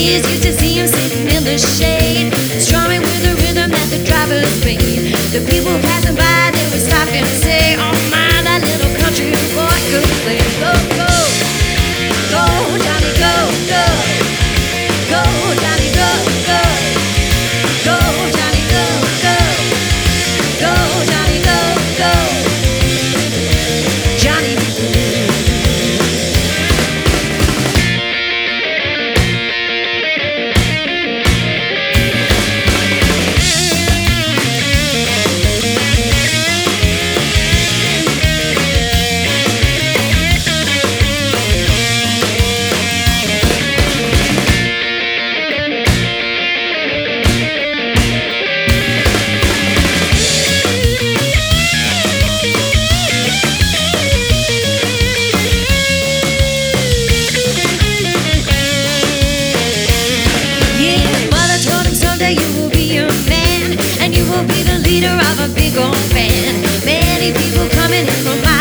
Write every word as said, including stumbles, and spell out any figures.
years used to see him sitting in the shade, strumming with the rhythm that the drivers played. The people passing by, they would stop and say, "Oh my, that little country boy could play." Go, go, go, Johnny, go, go, go, Johnny, go, go, go, Johnny, go, go, go, Johnny, go, go, Johnny. You will be a man, and you will be the leader of a big old band. Many people coming in from my